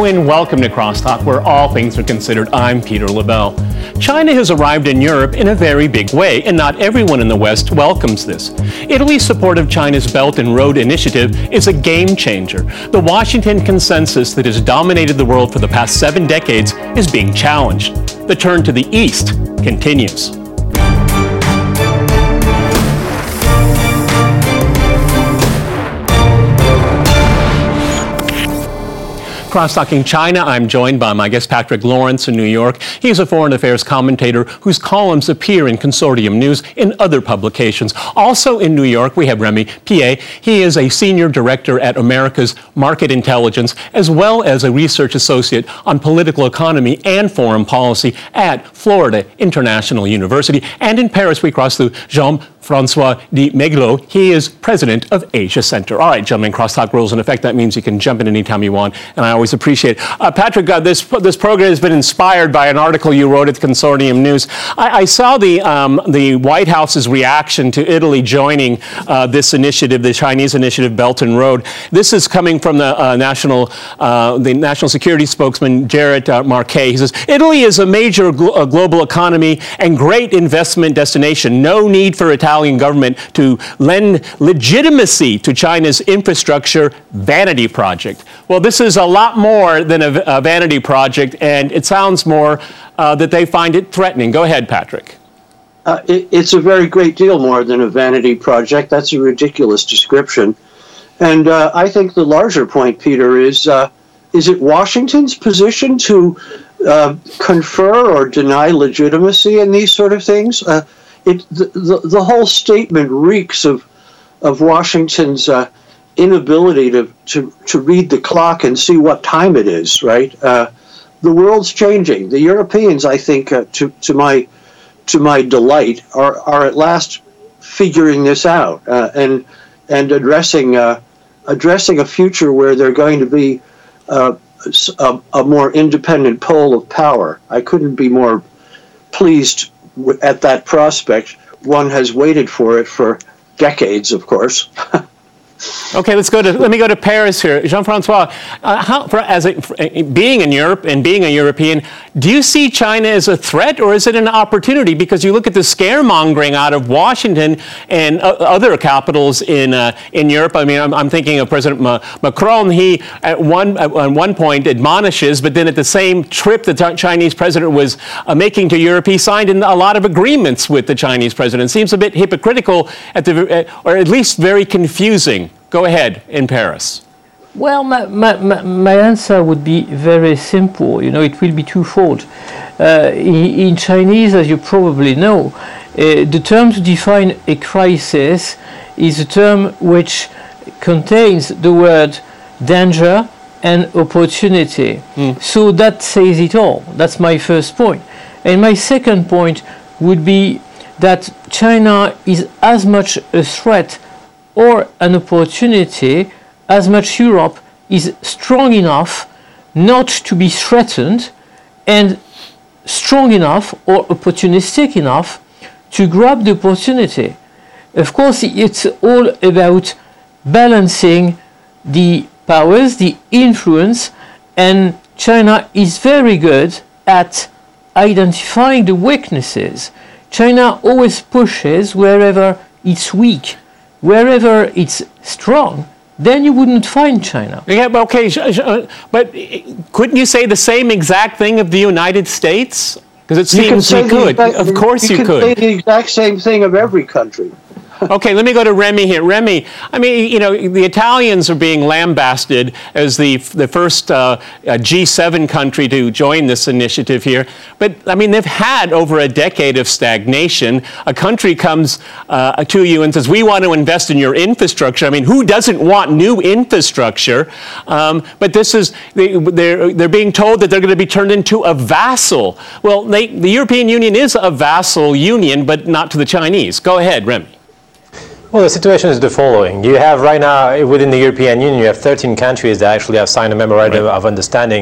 Hello and welcome to Crosstalk, where all things are considered. I'm Peter LaBelle. China has arrived in Europe in a very big way, and not everyone in the West welcomes this. Italy's support of China's Belt and Road Initiative is a game changer. The Washington consensus that has dominated the world for the past 7 decades is being challenged. The turn to the East continues. Cross-talking China, I'm joined by my guest Patrick Lawrence in New York. He's a foreign affairs commentator whose columns appear in Consortium News and other publications. Also in New York, we have Remy Piet. He is a senior director at America's Market Intelligence, as well as a research associate on political economy and foreign policy at Florida International University. And in Paris, we cross through Jean-Francois de Maiglo. He is president of Asia Center. All right, gentlemen, crosstalk rules in effect. That means you can jump in anytime you want, and I always appreciate it. Patrick, this program has been inspired by an article you wrote at Consortium News. I saw the White House's reaction to Italy joining this initiative, the Chinese initiative, Belt and Road. This is coming from the national security spokesman, Jared Marquet. He says, Italy is a major global economy and great investment destination. No need for Italian government to lend legitimacy to China's infrastructure vanity project. Well, this is a lot more than a vanity project, and it sounds more that they find it threatening. Go ahead, Patrick. It's a very great deal more than a vanity project. That's a ridiculous description. And I think the larger point, Peter, is it Washington's position to confer or deny legitimacy in these sort of things? The whole statement reeks of Washington's inability to read the clock and see what time it is, right? The world's changing. The Europeans, I think, to my delight, are at last figuring this out and addressing a future where they're going to be a more independent pole of power. I couldn't be more pleased at that prospect. One has waited for it for decades, of course. Okay, let me go to Paris here. Jean-Francois, being in Europe and being a European, do you see China as a threat or is it an opportunity? Because you look at the scaremongering out of Washington and other capitals in Europe. I mean, I'm thinking of President Macron. He at one point admonishes, but then at the same trip the Chinese president was making to Europe, he signed a lot of agreements with the Chinese president. Seems a bit hypocritical or at least very confusing. Go ahead, in Paris. Well, my answer would be very simple. You know, it will be twofold. In Chinese, as you probably know, the term to define a crisis is a term which contains the word danger and opportunity. So that says it all. That's my first point. And my second point would be that China is as much a threat or an opportunity as much Europe is strong enough not to be threatened and strong enough or opportunistic enough to grab the opportunity. Of course, it's all about balancing the powers, the influence, and China is very good at identifying the weaknesses. China always pushes wherever it's weak. Wherever it's strong, then you wouldn't find China. Yeah, okay, but couldn't you say the same exact thing of the United States? Because it seems you could. Of course you could. You can say the exact same thing of every country. Okay, let me go to Remy here. Remy, I mean, you know, the Italians are being lambasted as the first G7 country to join this initiative here. But, I mean, they've had over a decade of stagnation. A country comes to you and says, we want to invest in your infrastructure. I mean, who doesn't want new infrastructure? But this is, they're being told that they're going to be turned into a vassal. Well, the European Union is a vassal union, but not to the Chinese. Go ahead, Remy. Well, the situation is the following. You have right now, within the European Union, you have 13 countries that actually have signed a memorandum of understanding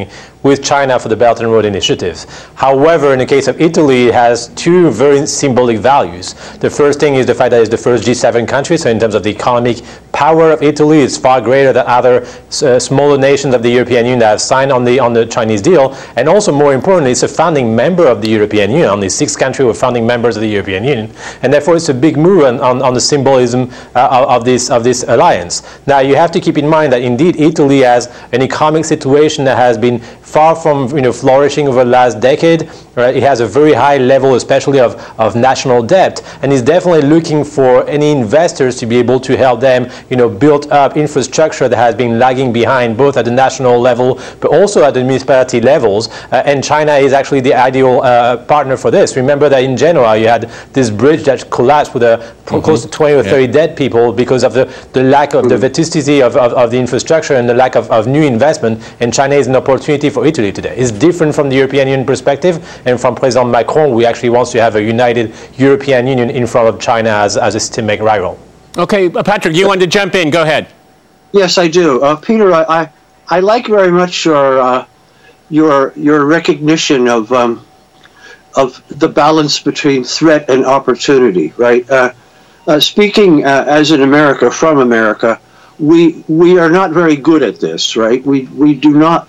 with China for the Belt and Road Initiative. However, in the case of Italy, it has two very symbolic values. The first thing is the fact that it's the first G7 country, so in terms of the economic power of Italy, it's far greater than other smaller nations of the European Union that have signed on the Chinese deal. And also, more importantly, it's a founding member of the European Union. Only 6 countries were founding members of the European Union, and therefore it's a big move on the symbolism of this alliance. Now, you have to keep in mind that indeed Italy has an economic situation that has been far from flourishing over the last decade. Right? It has a very high level, especially of national debt, and is definitely looking for any investors to be able to help them, build up infrastructure that has been lagging behind, both at the national level, but also at the municipality levels. And China is actually the ideal partner for this. Remember that in Genoa, you had this bridge that collapsed with close to 20 or 30 dead people because of the lack of the vetusticity of the infrastructure and the lack of new investment. And China is an opportunity for Italy today. It's different from the European Union perspective, and from President Macron, who actually wants to have a united European Union in front of China as a systemic rival. Okay, Patrick, you wanted to jump in. Go ahead. Yes, I do. Peter, I like very much your recognition of the balance between threat and opportunity, right? Speaking as an America, from America, we are not very good at this, right? We do not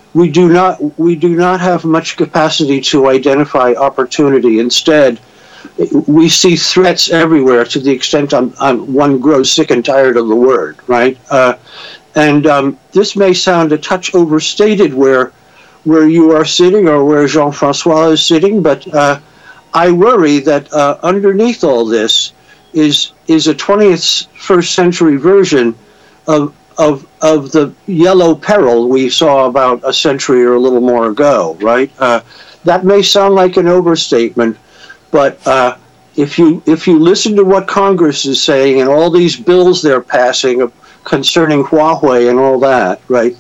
have much capacity to identify opportunity. Instead, we see threats everywhere to the extent one grows sick and tired of the word, right? And this may sound a touch overstated where you are sitting or where Jean-Francois is sitting, but I worry that underneath all this is a 21st century version of the yellow peril we saw about a century or a little more ago, right? That may sound like an overstatement, but if you listen to what Congress is saying and all these bills they're passing concerning Huawei and all that, right?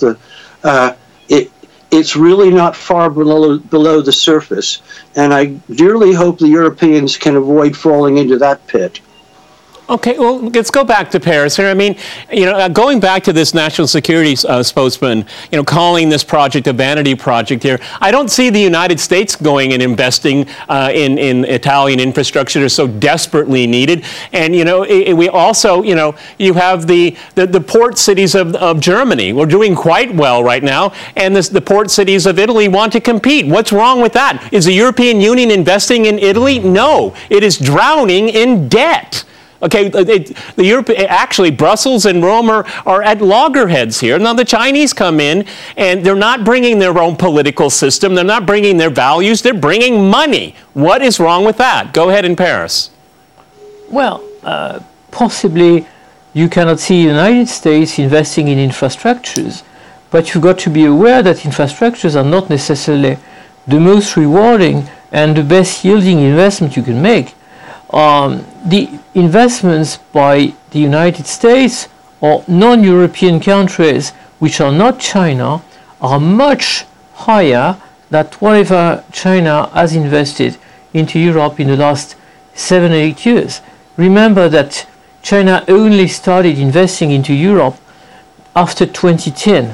It's really not far below the surface, and I dearly hope the Europeans can avoid falling into that pit. Okay, well, let's go back to Paris here. I mean, going back to this national security spokesman, calling this project a vanity project here, I don't see the United States going and investing in Italian infrastructure that's so desperately needed. And, we also, you have the port cities of Germany. We're doing quite well right now. And the port cities of Italy want to compete. What's wrong with that? Is the European Union investing in Italy? No, it is drowning in debt. Okay, actually, Brussels and Rome are at loggerheads here. Now, the Chinese come in, and they're not bringing their own political system. They're not bringing their values. They're bringing money. What is wrong with that? Go ahead in Paris. Well, possibly you cannot see the United States investing in infrastructures, but you've got to be aware that infrastructures are not necessarily the most rewarding and the best yielding investment you can make. The investments by the United States or non-European countries which are not China are much higher than whatever China has invested into Europe in the last 7 or 8 years. Remember that China only started investing into Europe after 2010.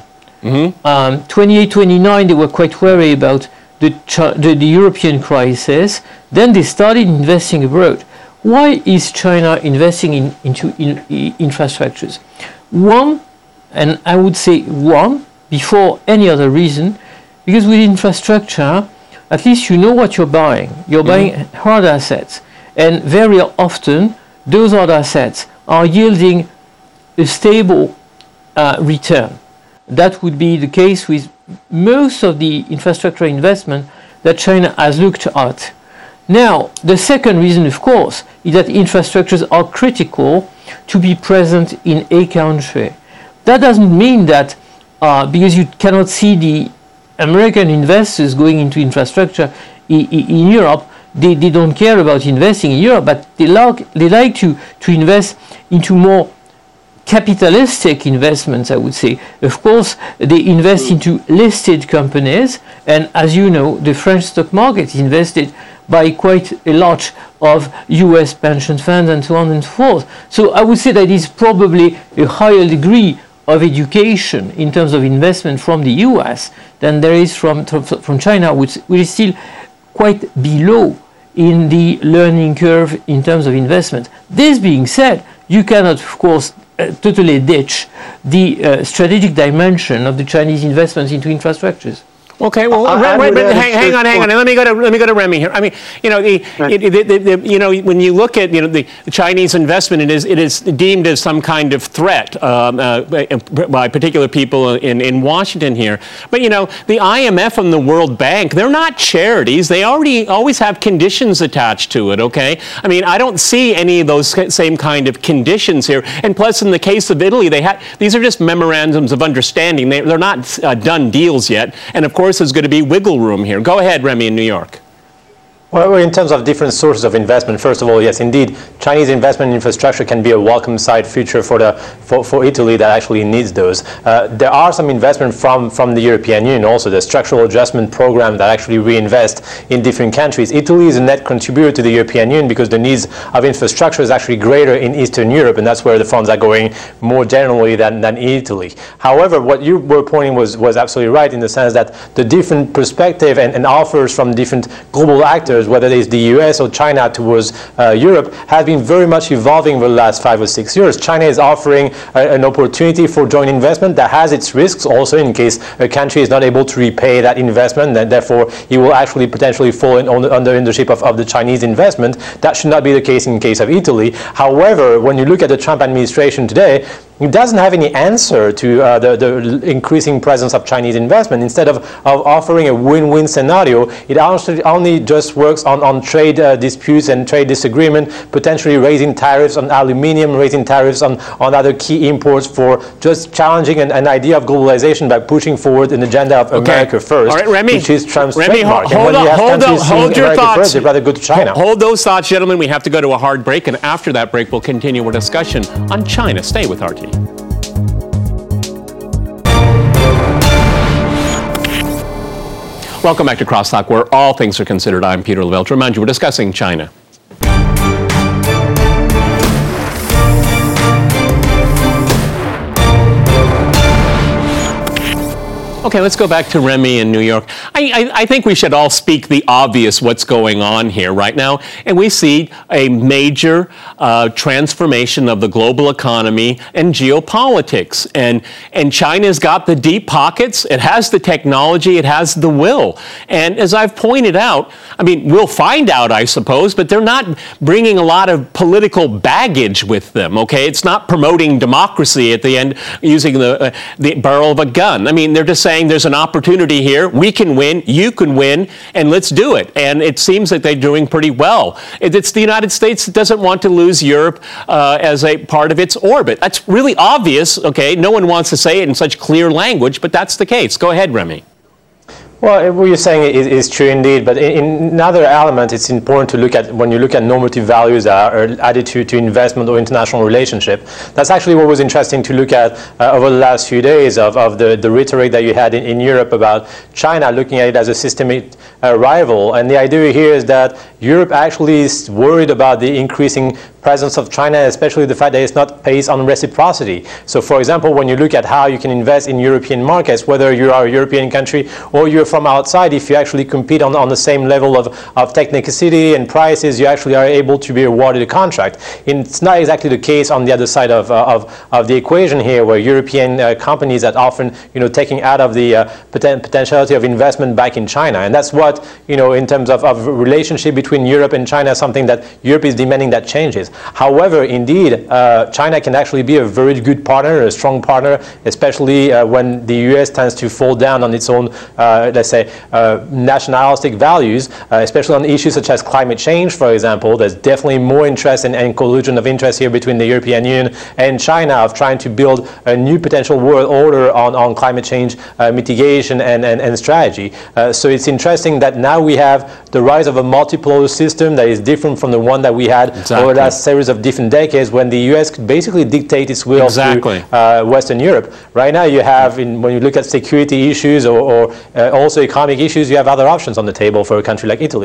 28, 29, they were quite worried about the European crisis. Then they started investing abroad. Why is China investing into infrastructures? One, and I would say one, before any other reason, because with infrastructure, at least you know what you're buying. You're buying hard assets. And very often, those hard assets are yielding a stable return. That would be the case with most of the infrastructure investment that China has looked at. Now, the second reason, of course, is that infrastructures are critical to be present in a country. That doesn't mean that because you cannot see the American investors going into infrastructure in Europe, they don't care about investing in Europe, but they like to invest into more capitalistic investments, I would say. Of course, they invest into listed companies, and as you know, the French stock market is invested by quite a lot of US pension funds and so on and so forth. So I would say that it's probably a higher degree of education in terms of investment from the US than there is from China, which is still quite below in the learning curve in terms of investment. This being said, you cannot, of course, totally ditch the strategic dimension of the Chinese investments into infrastructures. Okay, well, hang on. Let me go to Remy here. I mean, you know, when you look at the Chinese investment, it is deemed as some kind of threat by particular people in Washington here. But the IMF and the World Bank, they're not charities. They always have conditions attached to it. Okay, I mean, I don't see any of those same kind of conditions here. And plus, in the case of Italy, these are just memorandums of understanding. They're not done deals yet. And of course, there's going to be wiggle room here. Go ahead, Remy, in New York. Well, in terms of different sources of investment, first of all, yes, indeed, Chinese investment in infrastructure can be a welcome side feature for Italy that actually needs those. There are some investment from the European Union also, the structural adjustment program that actually reinvest in different countries. Italy is a net contributor to the European Union because the needs of infrastructure is actually greater in Eastern Europe, and that's where the funds are going more generally than Italy. However, what you were pointing was absolutely right in the sense that the different perspective and offers from different global actors, whether it is the US or China towards Europe, has been very much evolving over the last 5 or 6 years. China is offering an opportunity for joint investment that has its risks also in case a country is not able to repay that investment, and therefore it will actually potentially fall under ownership of the Chinese investment. That should not be the case in case of Italy. However, when you look at the Trump administration today, it doesn't have any answer to the increasing presence of Chinese investment. Instead of offering a win-win scenario, it only just works on trade disputes and trade disagreement, potentially raising tariffs on aluminium, raising tariffs on other key imports, for just challenging an idea of globalization by pushing forward an agenda of America first, all right, Remy, which is Trump's Remy, trademark. hold your thoughts. First, they'd rather go to China. Hold those thoughts, gentlemen. We have to go to a hard break, and after that break, we'll continue our discussion on China. Stay with RT. Welcome back to Crosstalk, where all things are considered. I'm Peter Lavelle. To remind you, we're discussing China. Okay, let's go back to Remy in New York. I think we should all speak the obvious what's going on here right now. And we see a major transformation of the global economy and geopolitics. And China's got the deep pockets. It has the technology. It has the will. And as I've pointed out, I mean, we'll find out, I suppose, but they're not bringing a lot of political baggage with them, okay? It's not promoting democracy at the end using the barrel of a gun. I mean, they're just saying there's an opportunity here. We can win, you can win, and let's do it. And it seems that they're doing pretty well. It's the United States that doesn't want to lose Europe as a part of its orbit. That's really obvious, okay? No one wants to say it in such clear language, but that's the case. Go ahead, Remy. Well, what you're saying is true indeed, but in another element, it's important to look at when you look at normative values that are added to investment or international relationship. That's actually what was interesting to look at over the last few days of the rhetoric that you had in Europe about China, looking at it as a systemic rival. And the idea here is that Europe actually is worried about the increasing presence of China, especially the fact that it's not based on reciprocity. So, for example, when you look at how you can invest in European markets, whether you are a European country or you're from outside, if you actually compete on the same level of technicity and prices, you actually are able to be awarded a contract. And it's not exactly the case on the other side of the equation here, where European companies are often, taking out of the potentiality of investment back in China. And that's what, in terms of relationship between Europe and China, something that Europe is demanding that changes. However, indeed, China can actually be a very good partner, a strong partner, especially when the US tends to fall down on its own, let's say, nationalistic values, especially on issues such as climate change, for example. There's definitely more interest and collusion of interest here between the European Union and China of trying to build a new potential world order on climate change mitigation and strategy. So it's interesting that now we have the rise of a multipolar system that is different from the one that we had over the last series of different decades, when the US could basically dictate its will to Western Europe. Right now you have, when you look at security issues or also economic issues, you have other options on the table for a country like Italy.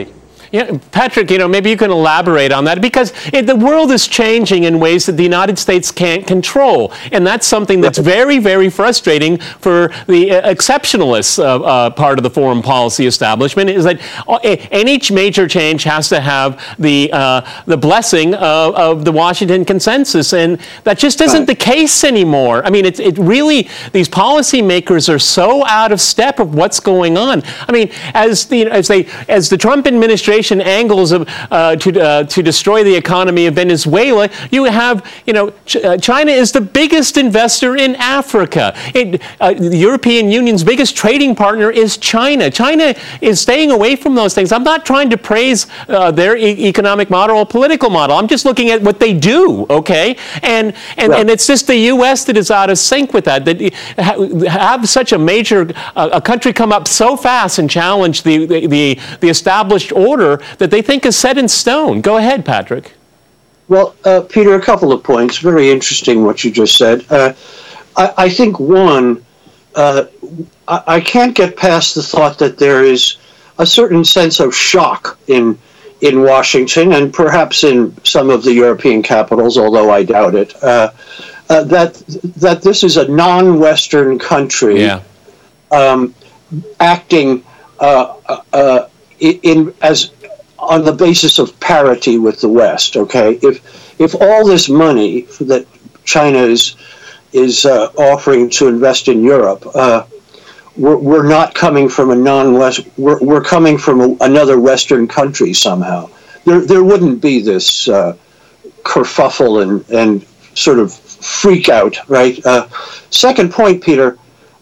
Yeah, Patrick, maybe you can elaborate on that, because the world is changing in ways that the United States can't control. And that's something that's very, very frustrating for the exceptionalist part of the foreign policy establishment, is that any major change has to have the blessing of the Washington consensus. And that just isn't the case anymore. I mean, it really, these policymakers are so out of step of what's going on. I mean, as the Trump administration angles to destroy the economy of Venezuela, you have, China is the biggest investor in Africa. The European Union's biggest trading partner is China. China is staying away from those things. I'm not trying to praise their economic model or political model. I'm just looking at what they do, okay? And it's just the U.S. that is out of sync with that. That have such a major a country come up so fast and challenge the established order that they think is set in stone. Go ahead, Patrick. Well, Peter, a couple of points. Very interesting what you just said. I think one, I can't get past the thought that there is a certain sense of shock in Washington, and perhaps in some of the European capitals, although I doubt it, that this is a non-Western country acting on the basis of parity with the West. Okay, if all this money that China is offering to invest in Europe, we're not coming from a non-West. We're coming from another Western country somehow. There wouldn't be this kerfuffle and sort of freak out, right? Second point, Peter.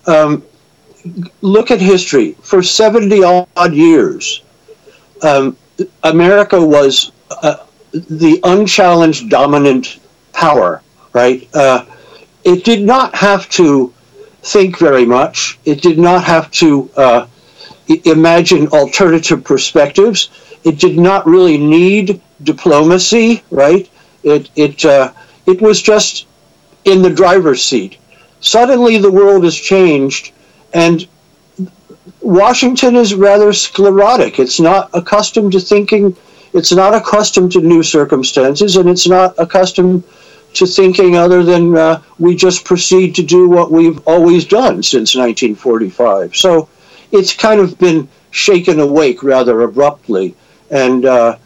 Look at history. For 70 odd years, America was the unchallenged dominant power, right? It did not have to think very much. It did not have to imagine alternative perspectives. It did not really need diplomacy, right? It was just in the driver's seat. Suddenly the world has changed, and Washington is rather sclerotic. It's not accustomed to thinking, it's not accustomed to new circumstances, and it's not accustomed to thinking other than we just proceed to do what we've always done since 1945. So it's kind of been shaken awake rather abruptly, and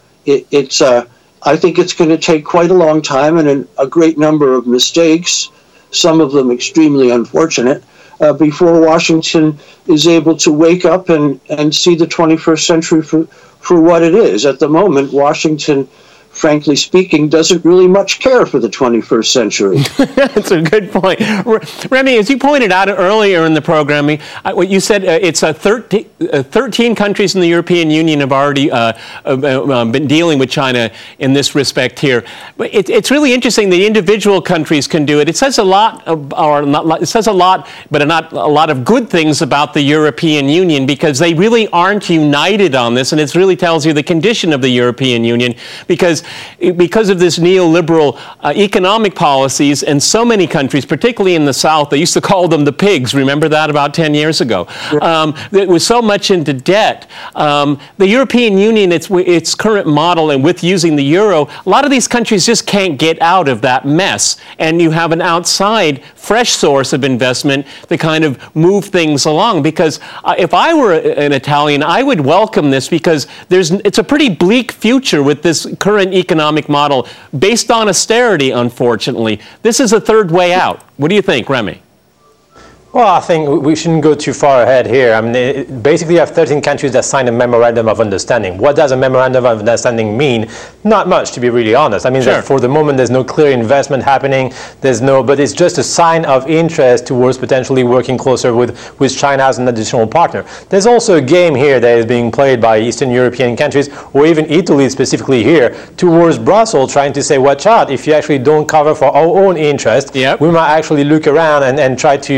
I think it's going to take quite a long time and a great number of mistakes, some of them extremely unfortunate, before Washington is able to wake up and see the 21st century for what it is. At the moment, Washington, frankly speaking, doesn't really much care for the 21st century. That's a good point. Remy, as you pointed out earlier in the programming, what you said, it's 13 countries in the European Union have already been dealing with China in this respect here. But it's really interesting the individual countries can do it. It says a lot, it says a lot, but not a lot of good things about the European Union, because they really aren't united on this, and it really tells you the condition of the European Union, because of this neoliberal economic policies, and so many countries, particularly in the South, they used to call them the pigs. Remember that about 10 years ago? It was so much into debt. The European Union, its current model, and with using the euro, a lot of these countries just can't get out of that mess. And you have an outside, fresh source of investment to kind of move things along. Because if I were an Italian, I would welcome this, because it's a pretty bleak future with this current economic model based on austerity, unfortunately. This is a third way out. What do you think, Remy? Well, I think we shouldn't go too far ahead here. I mean, basically you have 13 countries that signed a memorandum of understanding. What does a memorandum of understanding mean? Not much, to be really honest. I mean, sure, for the moment, there's no clear investment happening. But it's just a sign of interest towards potentially working closer with China as an additional partner. There's also a game here that is being played by Eastern European countries, or even Italy specifically here, towards Brussels, trying to say, watch out, if you actually don't cover for our own interest, we might actually look around and try to,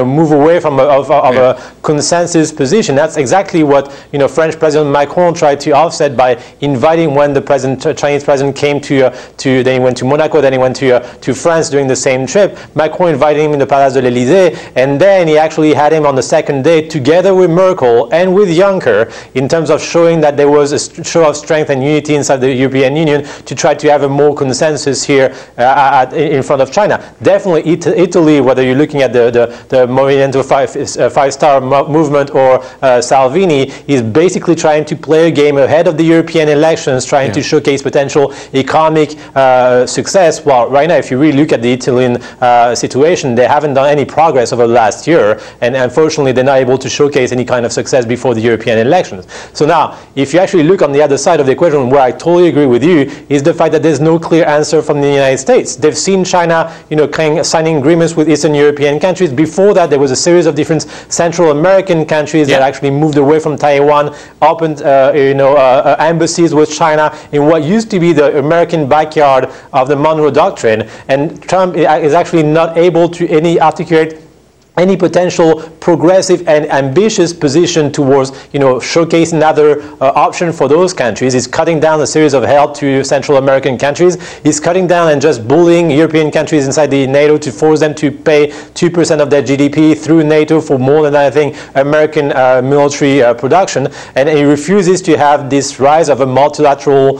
move away from a consensus position. That's exactly what French President Macron tried to offset by inviting when the Chinese president came then he went to Monaco, then he went to France during the same trip. Macron invited him in the Palace de l'Élysée, and then he actually had him on the second day together with Merkel and with Juncker in terms of showing that there was a show of strength and unity inside the European Union to try to have a more consensus here in front of China. Definitely Italy, whether you're looking at the Movimento Five-Star movement or Salvini, is basically trying to play a game ahead of the European elections, trying to showcase potential economic success. Well, right now, if you really look at the Italian situation, they haven't done any progress over the last year, and unfortunately, they're not able to showcase any kind of success before the European elections. So now, if you actually look on the other side of the equation, where I totally agree with you, is the fact that there's no clear answer from the United States. They've seen China, signing agreements with Eastern European countries. Before that, there was a series of different Central American countries that actually moved away from Taiwan, opened, embassies with China in what used to be the American backyard of the Monroe Doctrine. And Trump is actually not able to articulate any potential progressive and ambitious position towards, showcasing another option for those countries. He's cutting down a series of help to Central American countries. He's cutting down and just bullying European countries inside the NATO to force them to pay 2% of their GDP through NATO for more than, I think, American military production. And he refuses to have this rise of a multilateral,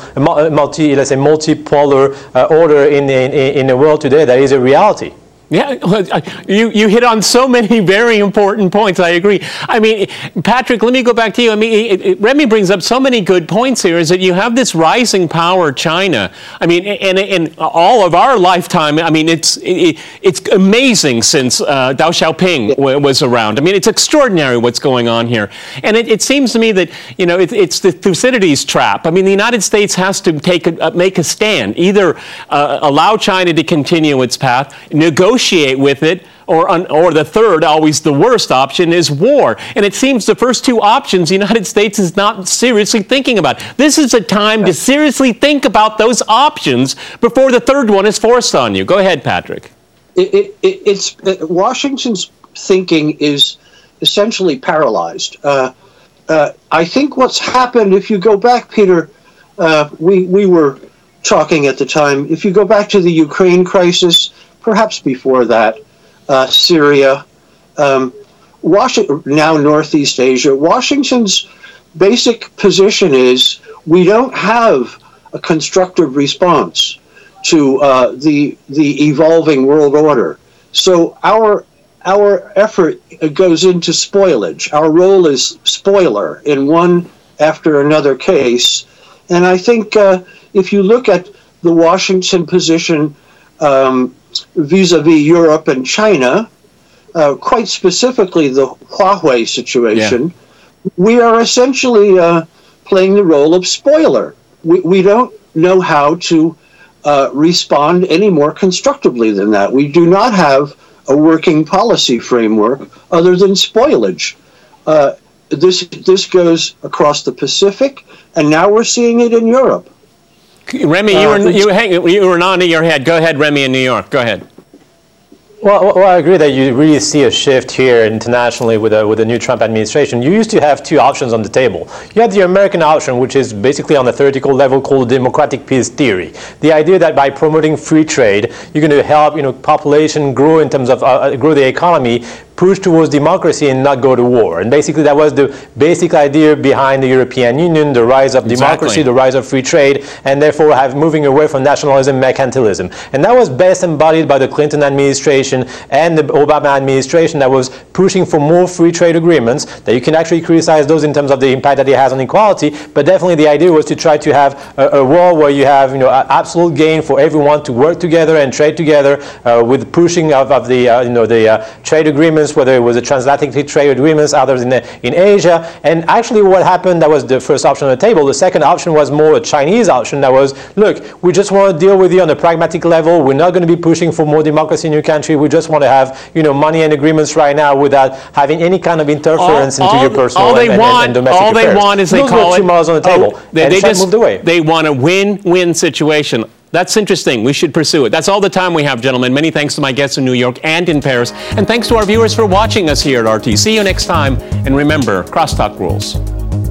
multipolar order in the world today that is a reality. Yeah, you hit on so many very important points. I agree. I mean, Patrick, let me go back to you. I mean, Remy brings up so many good points here, is that you have this rising power, China. I mean, in all of our lifetime, I mean, it's amazing since Deng Xiaoping was around. I mean, it's extraordinary what's going on here. And it seems to me that, it's the Thucydides trap. I mean, the United States has to make a stand, either allow China to continue its path, negotiate with it, or the third, always the worst option, is war. And it seems the first two options the United States is not seriously thinking about. This is a time to seriously think about those options before the third one is forced on you. Go ahead, Patrick. Washington's thinking is essentially paralyzed. I think what's happened, if you go back, Peter, we were talking at the time, if you go back to the Ukraine crisis, perhaps before that, Syria, now Northeast Asia, Washington's basic position is we don't have a constructive response to the evolving world order. So our effort goes into spoilage. Our role is spoiler in one after another case. And I think if you look at the Washington position vis-a-vis Europe and China, quite specifically the Huawei situation, we are essentially playing the role of spoiler. We don't know how to respond any more constructively than that. We do not have a working policy framework other than spoilage. This goes across the Pacific, and now we're seeing it in Europe. Remy, you were nodding your head. Go ahead, Remy, in New York. Go ahead. Well, I agree that you really see a shift here internationally with the new Trump administration. You used to have two options on the table. You had the American option, which is basically on a theoretical level called democratic peace theory. The idea that by promoting free trade, you're going to help population grow in terms of grow the economy, push towards democracy and not go to war. And basically that was the basic idea behind the European Union, the rise of democracy, the rise of free trade, and therefore moving away from nationalism, mercantilism. And that was best embodied by the Clinton administration and the Obama administration that was pushing for more free trade agreements, that you can actually criticize those in terms of the impact that it has on equality, but definitely the idea was to try to have a world where you have absolute gain for everyone to work together and trade together with pushing of the trade agreements, whether it was the transatlantic trade agreements, others in Asia. And actually what happened, that was the first option on the table. The second option was more a Chinese option that was, look, we just want to deal with you on a pragmatic level. We're not going to be pushing for more democracy in your country. We just want to have, money and agreements right now without having any kind of interference into your personal and domestic affairs. All they want is, they call it, on the table. They want a win-win situation. That's interesting. We should pursue it. That's all the time we have, gentlemen. Many thanks to my guests in New York and in Paris. And thanks to our viewers for watching us here at RT. See you next time. And remember, Crosstalk rules.